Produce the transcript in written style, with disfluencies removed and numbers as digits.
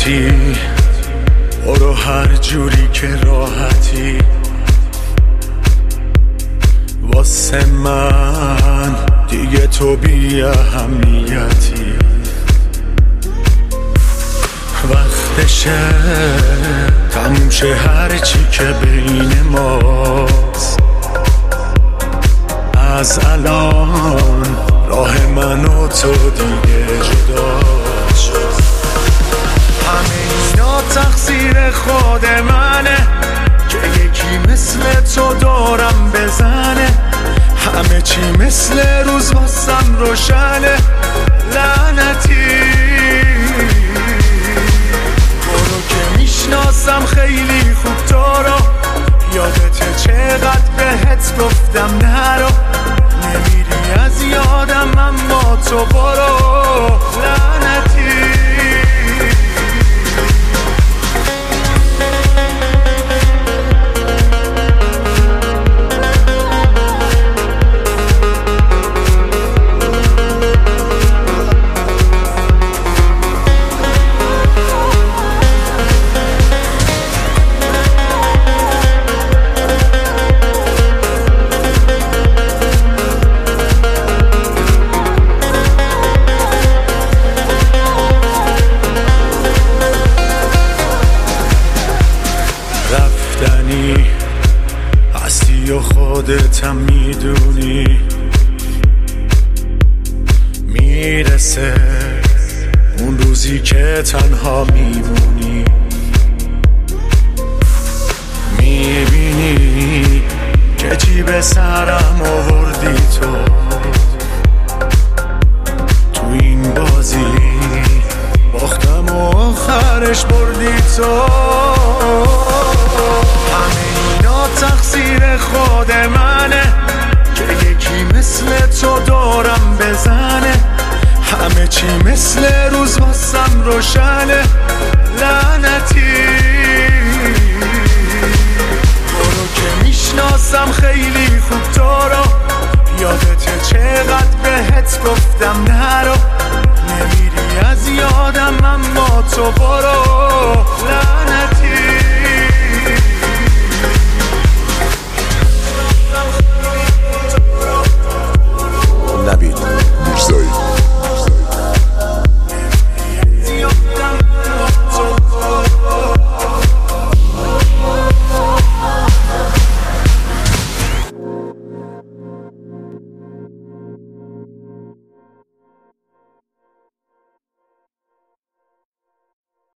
لعنتی، برو هر جوری که راحتی. واسه من دیگه تو بی اهمیتی. وقتشه تموم شه هرچی که بین ماست. از الان راه من و تو دیگه جدا شد. همه اینا تقصیر خود منه که یکی مثل تو دورم بزنه. همه چی مثل روز واسم روشنه. لعنتی برو که میشناسم خیلی خوب تو رو. یادت چقدر بهت گفتم نرو. نمیری از یادم اما تو برو. لعنتی هستی و خودتم میدونی. میرسه اون روزی که تنها میمونی. میبینی که جیب سرم آوردی تو این بازی. باختم و آخرش بردی تو. تقصیر خود منه که یکی مثل تو دورم بزنه. همه چی مثل روز واسم روشنه. لعنتی برو که میشناسم خیلی خوب تو رو. یادت چقدر بهت گفتم نرو. نمیری از یادم اما تو برو. لعنتی